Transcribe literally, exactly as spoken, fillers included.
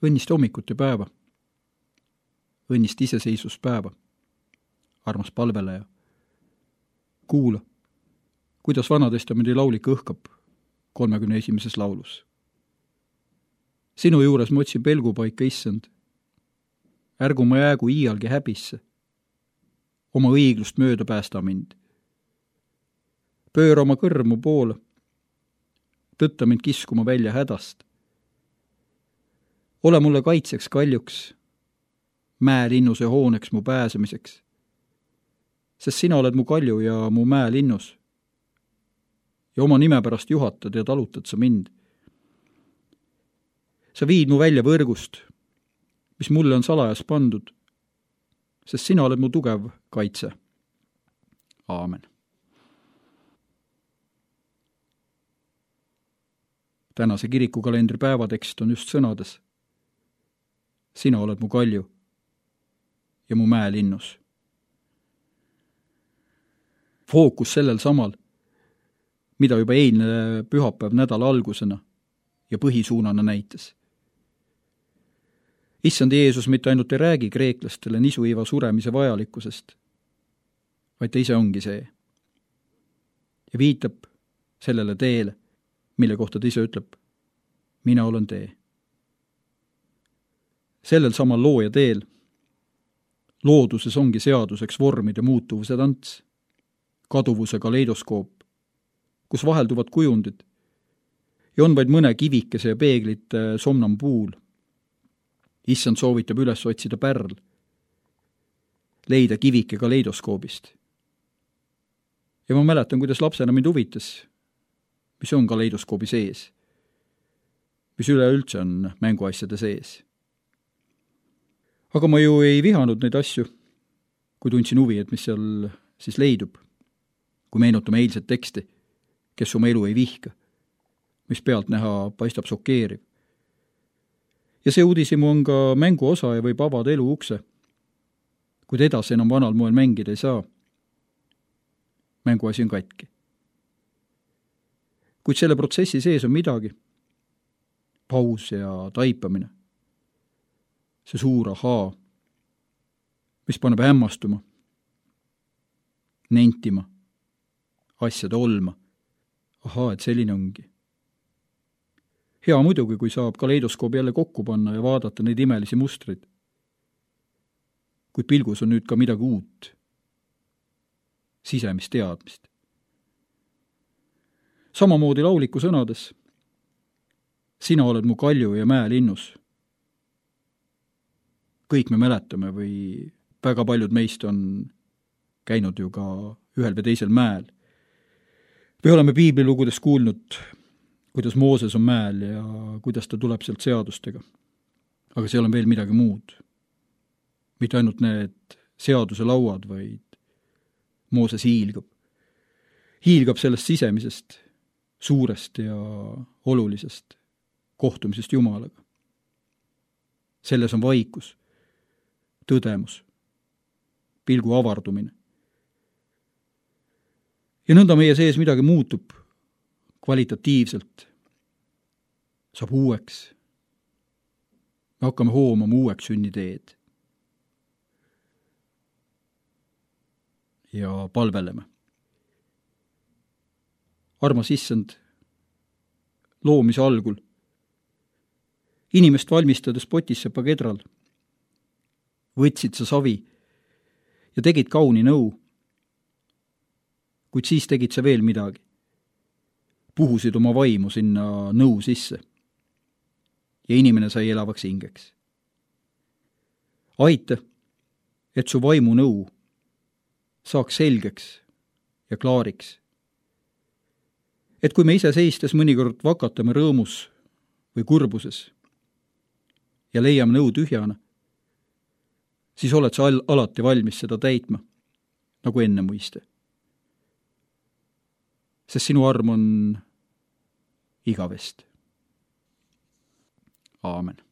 õnnist hommikut ja päeva. Õnnist iseseisvuspäeva, armas palveleja. Kuula, kuidas Vanatestamendi laulik õhkab kolmekümne esimeses laulus. Sinu juures ma otsin pelgupaika, issand. Ärgu ma jäägu iialgi häbisse. Oma õiglust mööda päästa mind. Pööra oma kõrmu poole. Tõtta mind kiskuma välja hädast. Ole mulle kaitseks kaljuks, mäelinnuse hooneks mu pääsemiseks, sest sina oled mu kalju ja mu mäelinnus. Ja oma nime pärast juhatad ja talutad sa mind. Sa viid mu välja võrgust, mis mulle on salajas pandud, sest sina oled mu tugev kaitse. Aamen. Tänase kirikukalendri päevatekst on just sõnades. Sina oled mu kalju ja mu mäelinnus. Fookus sellel samal, mida juba eilne pühapäev nädala algusena ja põhisuunana näitas. Issand Jeesus mitte ainult ei räägi kreeklastele nisuiva suremise vajalikkusest, vaid ta ise ongi see. Ja viitab sellele teele, mille kohta ta ise ütleb, mina olen tee. Sellel samal looja teel looduses ongi seaduseks vormide muutuvuse tants, kaduvuse kaleidoskoop, kus vahelduvad kujundid ja on vaid mõne kivikese ja peeglite somnambuul. Issand soovitab üles otsida pärl, leida kivike kaleidoskoobist. Ja ma mäletan, kuidas lapsena mind huvitas, mis on kaleidoskoobi sees, mis üleüldse on mänguasjade sees. Aga ma ju ei vihanud neid asju, kui tundsin huvi, et mis seal siis leidub. Kui meenutame eilset teksti, kes oma elu ei vihka, mis pealt näha paistab šokeeriv. Ja see uudisimu on ka mängu osa ja võib avada elu ukse, kuid edasi enam vanal moel mängida ei saa. Mänguasi on katki. Kuid selle protsessi sees on midagi, paus ja taipamine. See suur ahaa, mis paneb hämmastuma, nentima, asjade olma. Ahaa, et selline ongi. Hea muidugi, kui saab kaleidoskoobi jälle kokku panna ja vaadata neid imelisi mustreid. Kuid pilgus on nüüd ka midagi uut, sisemist teadmist. Samamoodi lauliku sõnades, sina oled mu kalju ja mäelinnus. Kõik me mäletame või väga paljud meist on käinud ju ka ühel või teisel mäel. Või oleme piiblilugudes kuulnud, kuidas Mooses on mäel ja kuidas ta tuleb sealt seadustega. Aga seal on veel midagi muud. Mitte ainult need seaduse lauad, vaid Mooses hiilgab. Hiilgab sellest sisemisest, suurest ja olulisest kohtumisest Jumalaga. Selles on vaikus, tõdemus, pilgu avardumine. Ja nõnda meie sees midagi muutub kvalitatiivselt, saab uueks. Me hakkame hoomama uueks sünniteed. Ja palveleme. Armas issand, loomise algul, inimest valmistades Potissepa kedral, võtsid sa savi ja tegid kauni nõu, kuid siis tegid sa veel midagi. Puhusid oma vaimu sinna nõu sisse ja inimene sai elavaks hingeks. Aita, et su vaimu nõu saaks selgeks ja klaariks. Et kui me ise seistes mõnikord vakatame rõõmus või kurbuses ja leiame nõu tühjana, siis oled sa alati valmis seda täitma, nagu enne muiste. Sest sinu arm on igavest. Aamen.